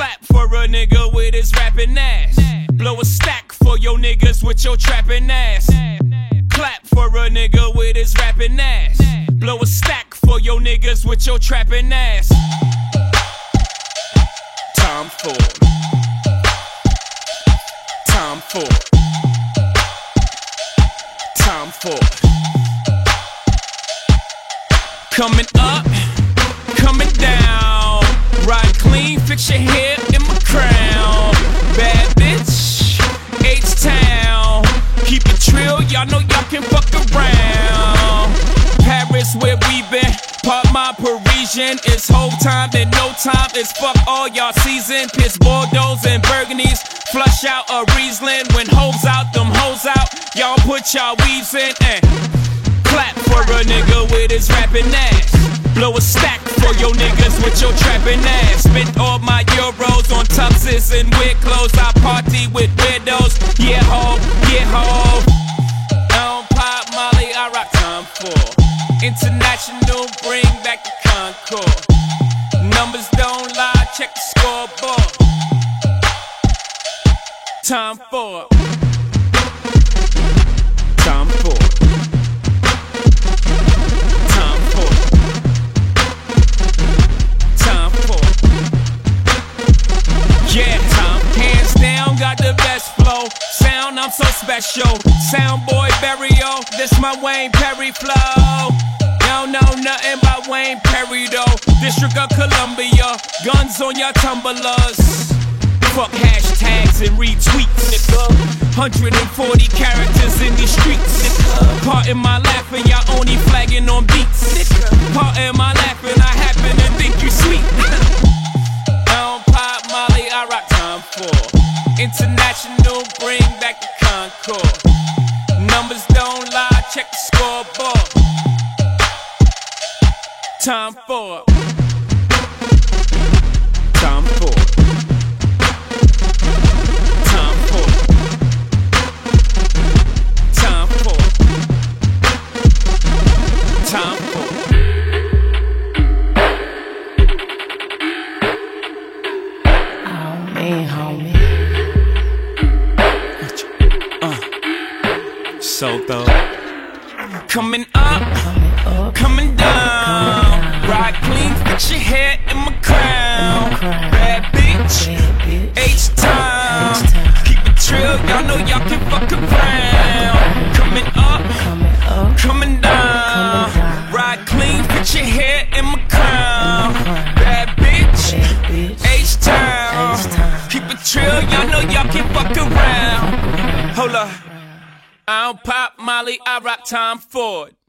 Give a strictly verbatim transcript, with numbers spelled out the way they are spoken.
Clap for a nigga with his rapping ass. Blow a stack for your niggas with your trapping ass. Clap for a nigga with his rapping ass. Blow a stack for your niggas with your trapping ass. Tom Ford. Tom Ford. Tom Ford. Coming up, coming down. Ride clean, fix your hair in my crown. Bad bitch, H-Town. Keep it trill, y'all know y'all can fuck around. Paris where we been, part my Parisian. It's whole time, then no time. It's fuck all y'all season. Piss Bordeaux and Burgundies. Flush out a Riesling. When hoes out, them hoes out. Y'all put y'all weaves in and clap for a nigga with his rapping ass. Blow a stack for your niggas with your trapping ass. Spent all my euros on tuxes and weird clothes. I party with weirdos. Yeah ho, yeah ho. I don't pop Molly, I rock Tom Ford. International, bring back the Concord. Numbers don't lie, check the scoreboard. Tom Ford. Tom Ford. Tom Ford. Tom Ford. Yeah, Tom. Hands down, got the best flow. Sound, I'm so special. Sound boy Burial, this my Wayne Perry flow. Don't know nothing about Wayne Perry though. District of Columbia, guns on your tumblers. Fuck hashtags and retweets, nigga. one hundred forty characters in these streets, nigga. Pardon my laughing, y'all only flagging on beats, nigga. Pardon my laughing, I happen to think you sweet, nigga. I don't pop Molly, I rock Tom Ford. International, bring back the Concord. Numbers don't lie, check the scoreboard. Tom Ford. Tom Ford. Tom Ford. Tom Ford. Tom Ford. Oh man, homie. Uh, so though. Coming up, coming down. Ride clean, fix your hair in my crown. Bad bitch, H-Time. Keep it trill, y'all know y'all can fuck around. Coming up, coming down. Ride clean, fix your hair in my crown. Bad bitch, H-Time. Keep it trill, y'all know y'all can fuck around. Hold up. I don't pop Molly, I rock Tom Ford.